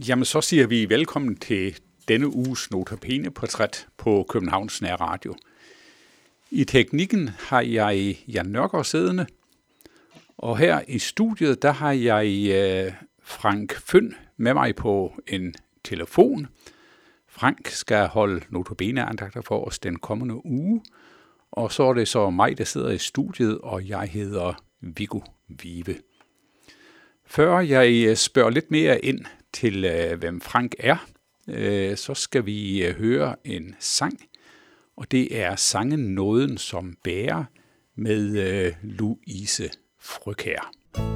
Jamen, så siger vi velkommen til denne uges Notabene-portræt på Københavns Nærradio. I teknikken har jeg Jan Nørgaard siddende, og her i studiet, der har jeg Frank Føn med mig på en telefon. Frank skal holde Notabene-andagter for os den kommende uge, og så er det så mig, der sidder i studiet, og jeg hedder Viggo Vive. Før jeg spørger lidt mere ind til, hvem Frank er, så skal vi høre en sang, og det er sangen Nåden som bærer med Louise Frøkjær.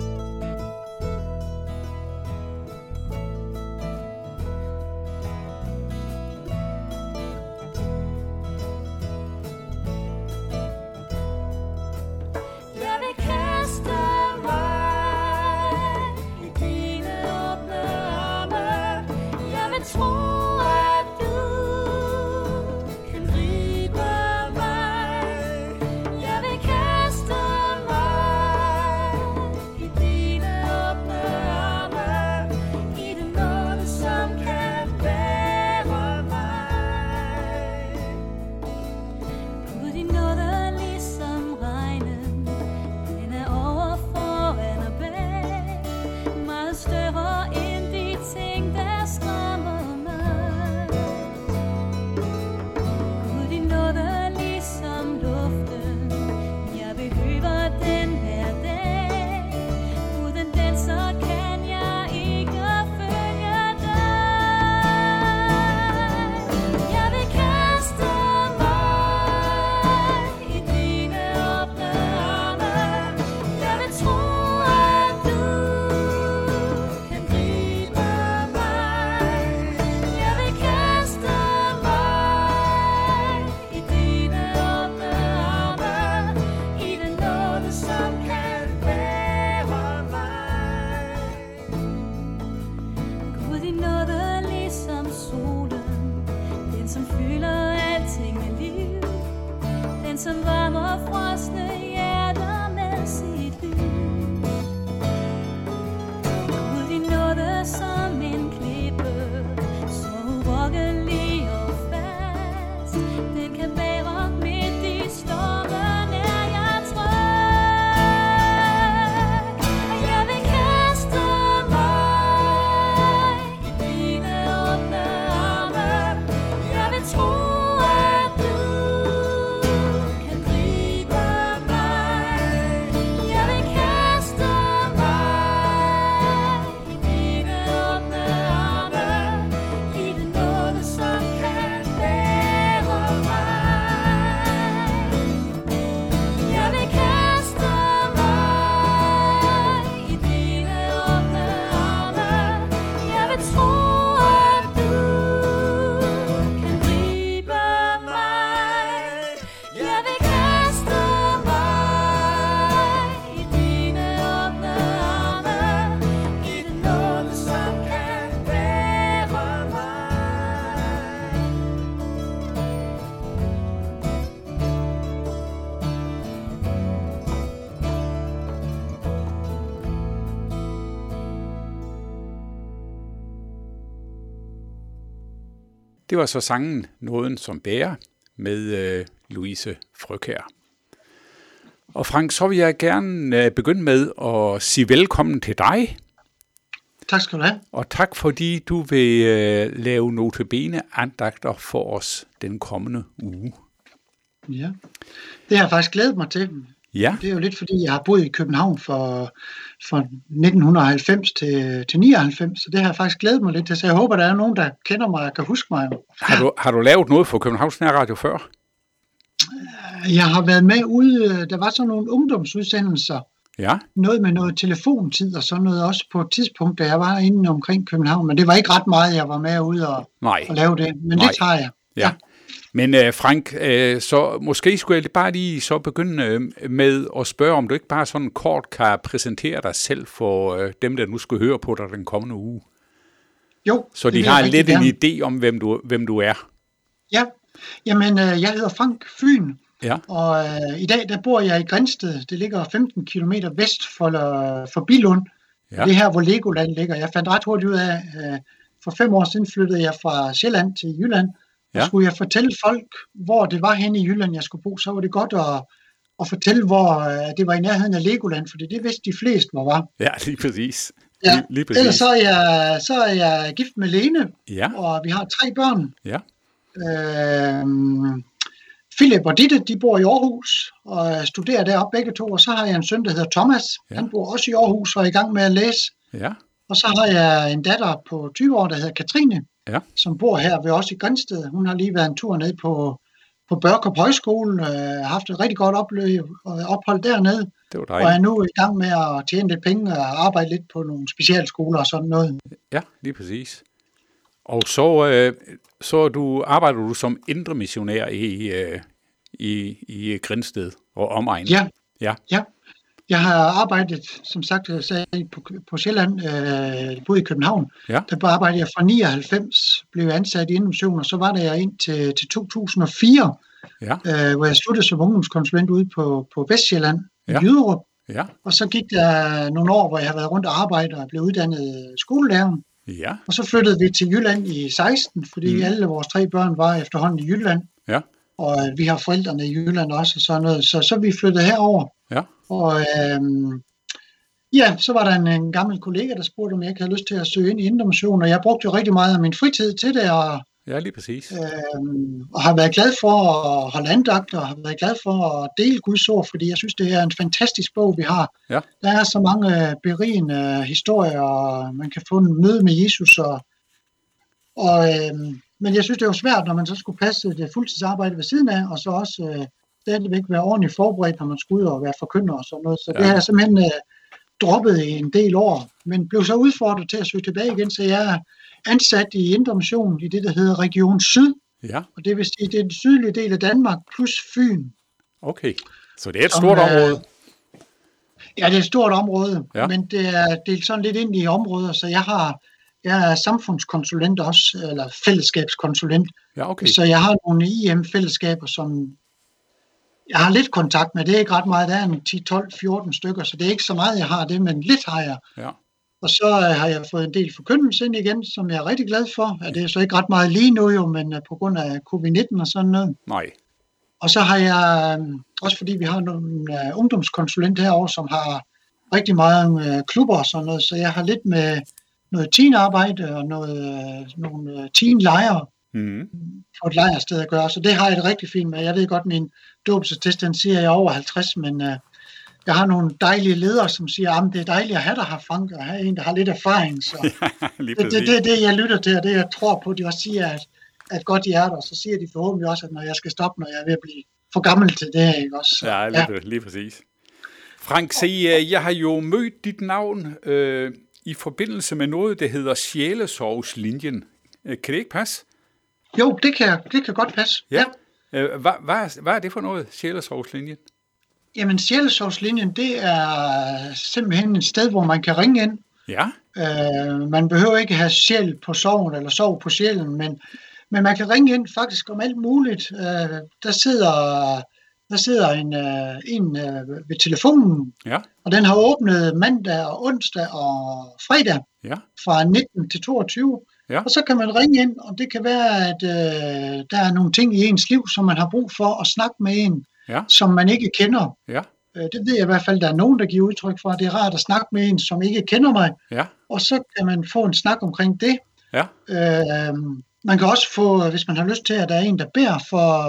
Det var så sangen Nåden som bærer med Louise Frøkjær. Og Frank, så vil jeg gerne begynde med at sige velkommen til dig. Tak skal du have. Og tak fordi du vil lave Notabene-andagter for os den kommende uge. Ja, det har jeg faktisk glædet mig til. Ja. Det er jo lidt fordi, jeg har boet i København fra 1990 til 99, så det har jeg faktisk glædet mig lidt til. Så jeg håber, der er nogen, der kender mig og kan huske mig. Har du lavet noget for Københavns Nærradio før? Jeg har været med ude, der var sådan nogle ungdomsudsendelser. Ja. Noget med noget telefontid og sådan noget også på et tidspunkt, da jeg var inde omkring København. Men det var ikke ret meget, jeg var med ude og lave det. Men det tager jeg. Ja. Men Frank, så måske skulle jeg bare lige så begynde med at spørge, om du ikke bare sådan kort kan præsentere dig selv for dem, der nu skal høre på dig den kommende uge. Jo. Så de har lidt en idé om, hvem du er. Ja, jamen jeg hedder Frank Fyn, ja. Og i dag der bor jeg i Grindsted. Det ligger 15 kilometer vest for Billund. Ja. Det er her, hvor Legoland ligger. Jeg fandt ret hurtigt ud af, for 5 år siden flyttede jeg fra Sjælland til Jylland. Og skulle jeg fortælle folk, hvor det var henne i Jylland, jeg skulle bo, så var det godt at fortælle, hvor det var i nærheden af Legoland, for det vidste de fleste, hvor var. Ja, lige præcis. Ja. Lige præcis. Ellers så er jeg gift med Lene, og vi har 3 børn. Ja. Philip og Ditte, de bor i Aarhus og studerer deroppe begge to, og så har jeg en søn, der hedder Thomas. Ja. Han bor også i Aarhus og er i gang med at læse. Ja. Og så har jeg en datter på 20 år, der hedder Katrine, som bor her ved os i Grænsted. Hun har lige været en tur ned på Børkop Højskole, haft et rigtig godt ophold dernede, og er nu i gang med at tjene lidt penge og arbejde lidt på nogle specialskoler og sådan noget. Ja, lige præcis. Og så arbejder du som indre missionær i Grænsted og omegn. Ja. Jeg har arbejdet, som sagt, på Sjælland, boede i København. Ja. Der arbejdede jeg fra 99, blev ansat i Indremission, og så var der ind til 2004, hvor jeg sluttede som ungdomskonsulent ude på Vestsjælland i Jyderup. Ja. Og så gik der nogle år, hvor jeg har været rundt og arbejdet og blev uddannet skolelærer. Ja. Og så flyttede vi til Jylland i 16, fordi alle vores 3 børn var efterhånden i Jylland. Ja. Og vi har forældrene i Jylland også og sådan noget. Så vi flyttede herover. Ja. Og så var der en gammel kollega, der spurgte, om jeg ikke havde lyst til at søge ind i Indre Mission, og jeg brugte jo rigtig meget af min fritid til det, og lige præcis. Og har været glad for at holde andagt, og har været glad for at dele Guds ord, fordi jeg synes, det er en fantastisk bog, vi har. Ja. Der er så mange berigende historier, og man kan få en møde med Jesus. Men jeg synes, det er jo svært, når man så skulle passe det fuldtidsarbejde ved siden af, og så også stadigvæk være ordentligt forberedt, når man skulle ud og være forkynder og sådan noget. Så det har jeg simpelthen droppet i en del år, men blev så udfordret til at søge tilbage igen, så jeg er ansat i Indre Mission i det, der hedder Region Syd. Ja. Og det vil sige, det er den sydlige del af Danmark plus Fyn. Okay, så det er et stort område. Ja, det er et stort område, men det er delt sådan lidt ind i områder, så jeg er samfundskonsulent også, eller fællesskabskonsulent. Ja, okay. Så jeg har nogle IM-fællesskaber, som jeg har lidt kontakt med. Det er ikke ret meget, der er en 10, 12, 14 stykker, så det er ikke så meget, jeg har det, men lidt har jeg. Ja. Og så har jeg fået en del forkyndelse ind igen, som jeg er rigtig glad for. Det er så ikke ret meget lige nu jo, men på grund af covid-19 og sådan noget. Nej. Og så har jeg, også fordi vi har nogle ungdomskonsulenter herovre, som har rigtig mange klubber og sådan noget, så jeg har lidt med noget teenarbejde og nogle teenlejre på et lejrsted at gøre. Så det har jeg det rigtig fint med. Jeg ved godt, min dåbsattest, den siger, jeg er over 50, men jeg har nogle dejlige ledere, som siger, at det er dejligt at have dig her, Frank, og have en, der har lidt erfaring. Så det er det, jeg lytter til, og det, jeg tror på, de også siger, at et godt hjerte, og så siger de forhåbentlig også, at når jeg skal stoppe, når jeg er ved at blive for gammel til det, ikke også? Ja, lige præcis. Frank, jeg har jo mødt dit navn i forbindelse med noget, der hedder Sjælesorgslinjen. Kan det ikke passe? Jo, det kan godt passe. Ja. Hvad er det for noget, Sjælesorgslinjen? Jamen, Sjælesorgslinjen, det er simpelthen et sted, hvor man kan ringe ind. Ja. Man behøver ikke have sjæl på sorgen eller sorg på sjælen, men man kan ringe ind faktisk om alt muligt. Der sidder en ved telefonen, og den har åbnet mandag og onsdag og fredag fra 19 til 22. Ja. Og så kan man ringe ind, og det kan være, at der er nogle ting i ens liv, som man har brug for at snakke med en, som man ikke kender. Ja. Det ved jeg i hvert fald, der er nogen, der giver udtryk for, at det er rart at snakke med en, som ikke kender mig. Ja. Og så kan man få en snak omkring det. Ja. Man kan også få, hvis man har lyst til, at der er en, der beder for,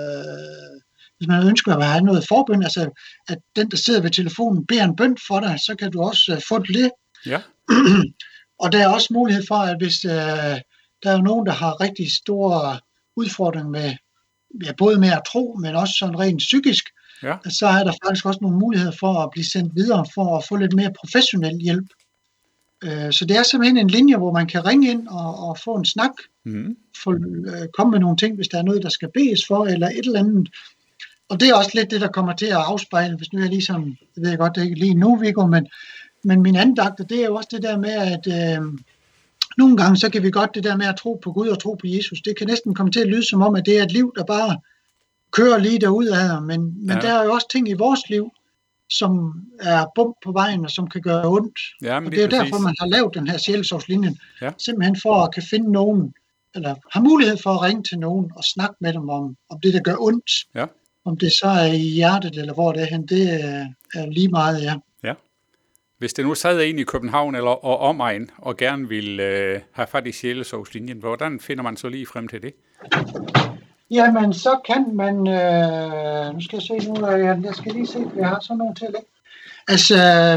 hvis man ønsker at have noget forbøn, altså at den, der sidder ved telefonen, beder en bøn for dig, så kan du også få det. Ja. Og der er også mulighed for, at hvis der er nogen, der har rigtig store udfordringer med, både med at tro, men også sådan rent psykisk, så er der faktisk også nogle muligheder for at blive sendt videre, for at få lidt mere professionel hjælp. Så det er simpelthen en linje, hvor man kan ringe ind og få en snak, komme med nogle ting, hvis der er noget, der skal bedes for, eller et eller andet. Og det er også lidt det, der kommer til at afspejle, hvis nu er ligesom, jeg ved godt, det er ikke lige nu, Viggo, men min andagter, det er jo også det der med, at nogle gange, så kan vi godt det der med at tro på Gud og tro på Jesus, det kan næsten komme til at lyde som om, at det er et liv, der bare kører lige derudad, men der er jo også ting i vores liv, som er bump på vejen, og som kan gøre ondt. Jamen, og det er derfor, man har lavet den her sjælesorgslinjen. Ja. Simpelthen for at kan finde nogen, eller har mulighed for at ringe til nogen og snakke med dem om det, der gør ondt. Ja. Om det så er i hjertet, eller hvor det er hen, det er lige meget, ja. Ja. Hvis det nu sad en i København eller og omegn, og gerne vil have fat i sjælesorgslinjen, hvordan finder man så lige frem til det? Jamen, så kan man... nu skal jeg se nu, jeg skal lige se, for jeg har sådan nogle til at lægge. Altså,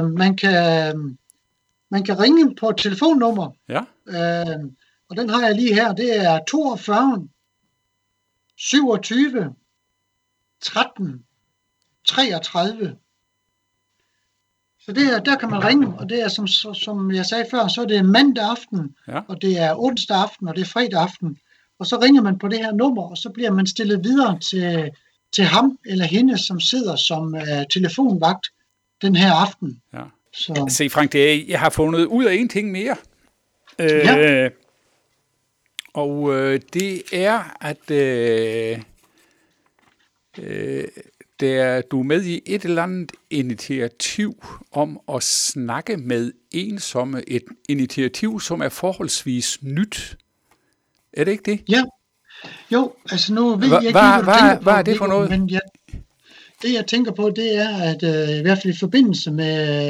man kan ringe på et telefonnummer. Ja. Og den har jeg lige her. Det er 42 27 13 33. Så der kan man ringe, og det er, som jeg sagde før, så er det mandag aften, og det er onsdag aften, og det er fredag aften. Og så ringer man på det her nummer, og så bliver man stillet videre til ham eller hende, som sidder som telefonvagt den her aften. Ja. Så. Se Frank, jeg har fundet ud af en ting mere. Og det er, at du er med i et eller andet initiativ om at snakke med ensomme. Et initiativ, som er forholdsvis nyt. Er det ikke det? Ja. Jo, altså nu ved jeg ikke, hvad er det for noget? Men det jeg tænker på, det er, at i hvert fald i forbindelse med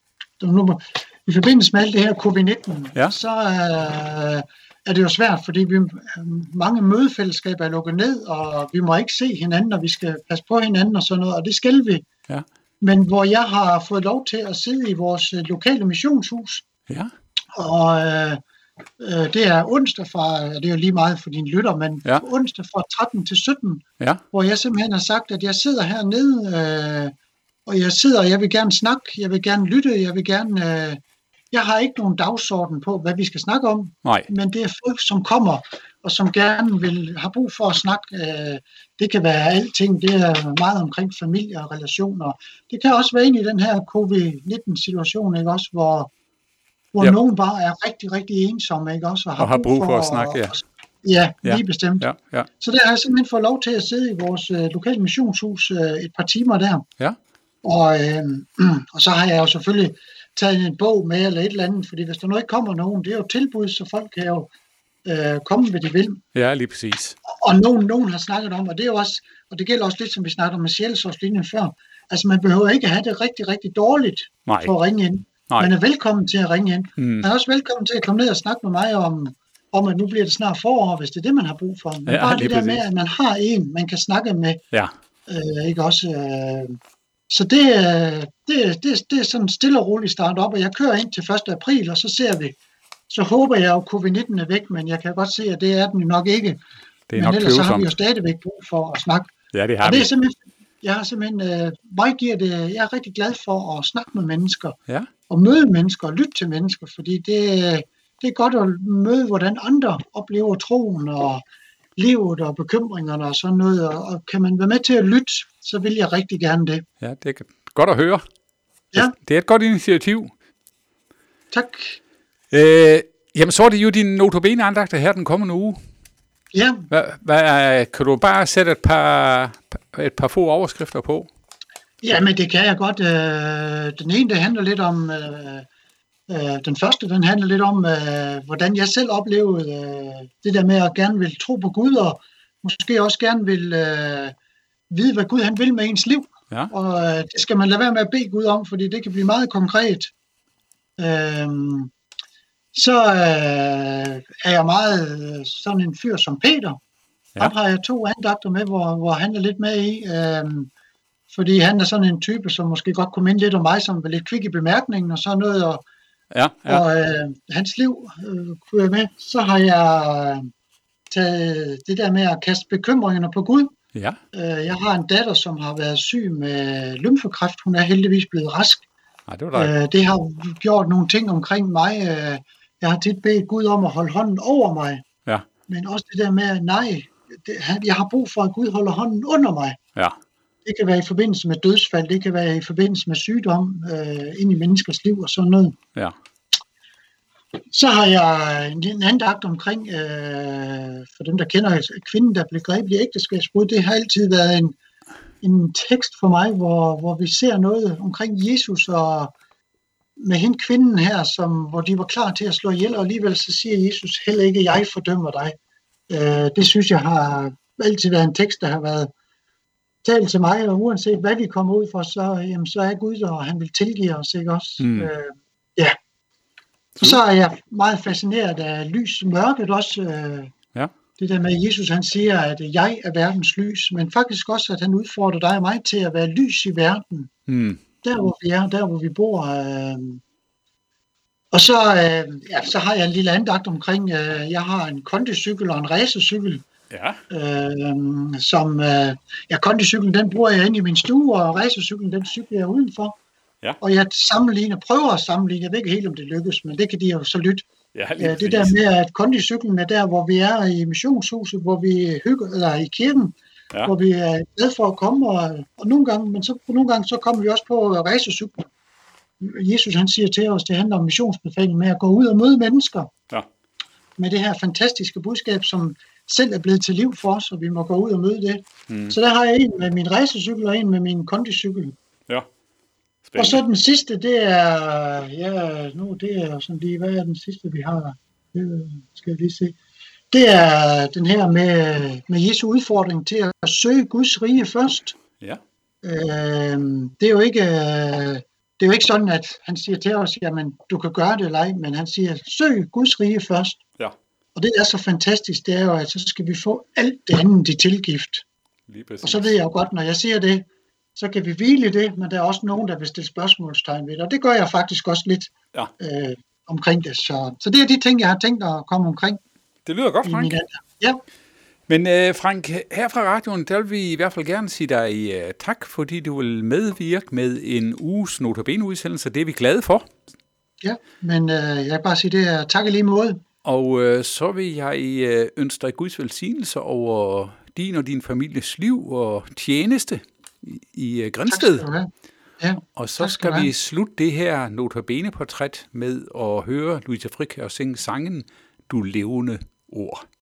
alt det her COVID-19, så er det jo svært, fordi mange mødefællesskaber er lukket ned, og vi må ikke se hinanden, og vi skal passe på hinanden og sådan noget, og det skal vi. Ja. Men hvor jeg har fået lov til at sidde i vores lokale missionshus, og det er onsdag det er jo lige meget for dine lytter, men onsdag fra 13 til 17, hvor jeg simpelthen har sagt, at jeg sidder hernede, og jeg vil gerne snakke, jeg vil gerne lytte, jeg har ikke nogen dagsorden på, hvad vi skal snakke om. Nej. Men det er folk, som kommer, og som gerne har brug for at snakke. Det kan være alting, det er meget omkring familie og relationer. Det kan også være ind i den her COVID-19-situation, ikke også, hvor nogen bare er rigtig, rigtig ensomme, ikke også, og har brug for at snakke, lige bestemt. Ja. Så der har jeg simpelthen fået lov til at sidde i vores lokale missionshus et par timer der. Ja. Og så har jeg jo selvfølgelig taget en bog med eller et eller andet, fordi hvis der nu ikke kommer nogen, det er jo tilbud, så folk kan jo komme, hvad de vil. Ja, lige præcis. Og nogen har snakket om, og det er jo også, og det gælder også lidt, som vi snakkede om med sjælesorgslinjen før, altså man behøver ikke have det rigtig, rigtig dårligt for at ringe ind. Nej. Man er velkommen til at ringe ind. Man er også velkommen til at komme ned og snakke med mig om at nu bliver det snart forår, hvis det er det, man har brug for. Men bare det der med, at man har en, man kan snakke med. Ja. Ikke også? Så det er sådan stille og roligt start op, og jeg kører ind til 1. april, og så ser vi. Så håber jeg jo, at covid-19 er væk, men jeg kan godt se, at det er den nok ikke. Men ellers så har vi jo stadigvæk brug for at snakke. Ja, det har og det er simpelthen, jeg er rigtig glad for at snakke med mennesker, og møde mennesker, og lytte til mennesker, fordi det er godt at møde, hvordan andre oplever troen, og livet og bekymringerne og sådan noget, og kan man være med til at lytte, så vil jeg rigtig gerne det. Ja, det er godt at høre. Ja. Det er et godt initiativ. Tak. Jamen, så er det jo din notabene-andagter her den kommende uge. Ja. Kan du bare sætte et par få overskrifter på? Ja, men det kan jeg godt. Den ene, der handler lidt om... Den første, den handler lidt om, hvordan jeg selv oplevede det der med at gerne vil tro på Gud, og måske også gerne vil vide, hvad Gud han vil med ens liv. Ja. Og det skal man lade være med at bede Gud om, fordi det kan blive meget konkret. Så er jeg meget sådan en fyr som Peter. Ja. Ham har jeg 2 andagter med, hvor han er lidt med i. Fordi han er sådan en type, som måske godt kunne minde lidt om mig, som er lidt kvik i bemærkningen og sådan noget, og hans liv kunne jeg med. Så har jeg taget det der med at kaste bekymringerne på Gud. Ja. Jeg har en datter, som har været syg med lymfekræft. Hun er heldigvis blevet rask. Det har gjort nogle ting omkring mig. Jeg har tit bedt Gud om at holde hånden over mig. Ja. Men også det der med, jeg har brug for, at Gud holder hånden under mig. Ja. Det kan være i forbindelse med dødsfald, det kan være i forbindelse med sygdom ind i menneskers liv og sådan noget. Ja. Så har jeg en andagt omkring, for dem der kender kvinden, der blev grebet i ægteskabsbrud. Det har altid været en tekst for mig, hvor vi ser noget omkring Jesus og med hende kvinden her, hvor de var klar til at slå ihjel, og alligevel så siger Jesus, heller ikke jeg fordømmer dig. Det synes jeg har altid været en tekst, der har været talt til mig, og uanset hvad vi kommer ud for, så er Gud, og han vil tilgive os, ikke også? Ja. Og så er jeg meget fascineret af lys og mørket også. Det der med, at Jesus han siger, at jeg er verdens lys, men faktisk også, at han udfordrer dig og mig til at være lys i verden. Der hvor vi er, der hvor vi bor. Og så har jeg en lille andagt omkring, jeg har en kondicykel og en racercykel. Kondicyklen den bruger jeg inde i min stue, og racercyklen den cykler jeg udenfor. Og jeg prøver at sammenligne, jeg ved ikke helt om det lykkes, men det kan de jo så lytte. Det der med, at kondicyklen er der, hvor vi er i missionshuset, hvor vi hygger, eller i kirken, hvor vi er glade for at komme, og nogle gange så kommer vi også på racercyklen. Jesus han siger til os, det handler om missionsbefaling med at gå ud og møde mennesker. Med det her fantastiske budskab, som selv er blevet til liv for os, og vi må gå ud og møde det. Så der har jeg en med min racercykel og en med min kondicykel. Og så den sidste, det er sådan lige, hvad er den sidste, vi har? Det skal jeg lige se. Det er den her med Jesu udfordring til at søge Guds rige først. Det er jo ikke sådan, at han siger til os, jamen du kan gøre det eller ej, men han siger, søg Guds rige først. Og det er så fantastisk, det er jo, at så skal vi få alt det andet i tilgift. Og så ved jeg jo godt, når jeg siger det, så kan vi hvile i det, men der er også nogen, der vil stille spørgsmålstegn ved det, og det gør jeg faktisk også lidt omkring det. Så det er de ting, jeg har tænkt at komme omkring. Det lyder godt, Frank. Ja. Men Frank, her fra radioen, der vil vi i hvert fald gerne sige dig tak, fordi du vil medvirke med en uges Notabene-udsendelse. Det er vi glade for. Ja, men jeg kan bare sige det tak i lige måde. Og så vil jeg ønske dig Guds velsignelse over din og din families liv og tjeneste i Grindsted. Ja, og så skal vi slutte det her Notabene-portræt med at høre Louise Frick og synge sangen Du levende ord.